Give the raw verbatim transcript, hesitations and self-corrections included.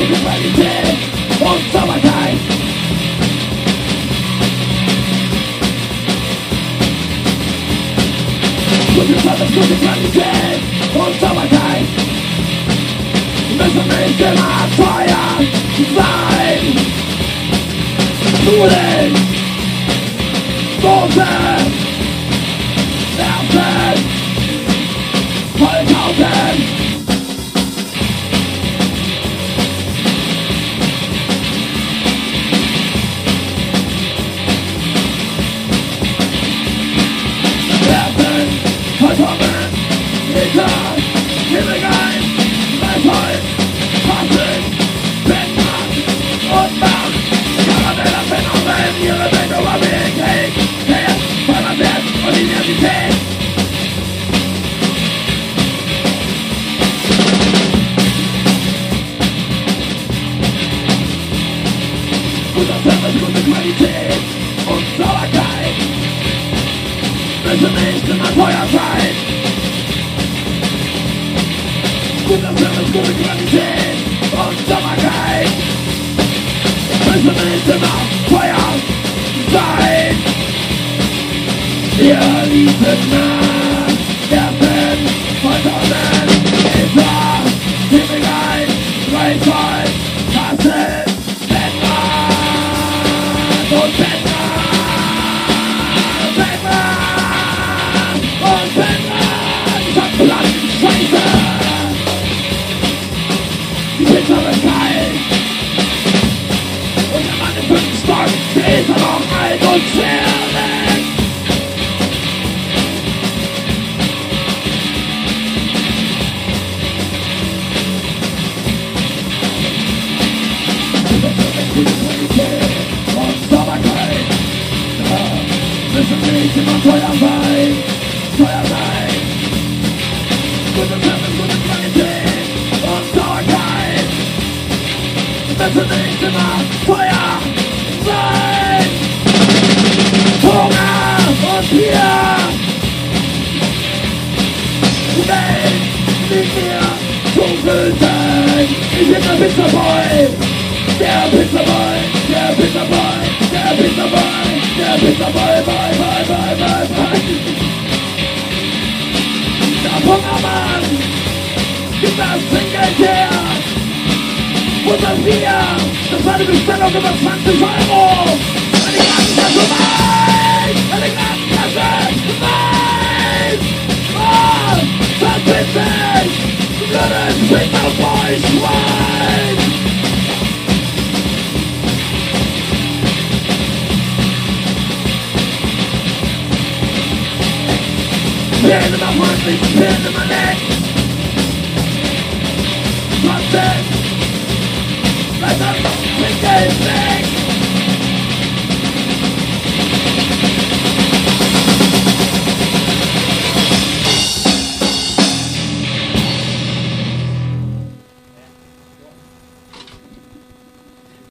gute Qualität und Sauberkeit. Gute Service, gute Qualität und Sauberkeit müssen nicht immer teuer sein. Nudeln, Soße, Erbsen, Vollkaufen. Vollkommen, egal, Himmelgeist, Weißholz, Fassen, Bettmann und Bach. Karameller Phänomen, ihre Bildungsabilität, Wert, Förderwert und Diversität. Guter Service, gute Qualität und Sauberkeit müssen nicht immer teuer sein. Guter Service, gute Qualität und Sauberkeit müssen nicht immer teuer sein. Ihr lieben nach Ersten, Volltonnen, Laser, Himmelgeist, Weißholz, Kassel, Bettmann und Bettmann. Scheiße! Die Pizza wird kalt! Und der Mann im fünften Stock, der ist aber auch alt und zerrig! Gute Qualität und Sauberkeit müssen nicht immer teuer sein! Teuer sein! Gute Service, gute Qualität und Sauberkeit müssen nicht immer teuer sein. Hunger und Bier, die Welt liegt mir zu Füßen. Ich bin der Pizzaboy, der Pizzaboy, der Pizzaboy, der Pizzaboy, der Pizzaboy, bye, bye, bye, bye, bye. Hungermann, gib das Trinkgeld her! Wo ist das Bier? Das war eine Bestellung über zwanzig Euro! Eine Krankenkasse weiß! Eine Krankenkasse weiß! Oh, verpiss dich! Du blödes Pizzaboy-Schwein! Pläne mal freundlich, Pläne mal nett. Trotzdem, bleib das Trinkgeld weg.